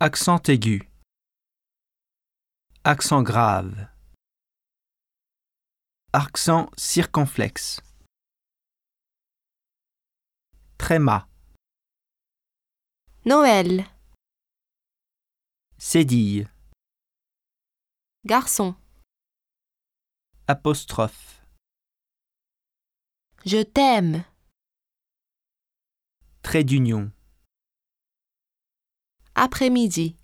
Accent aigu. Accent grave. Accent circonflexe. Tréma. Noël, Cédille. garçon, Apostrophe. je t'aime, Trait d'union. après-midi.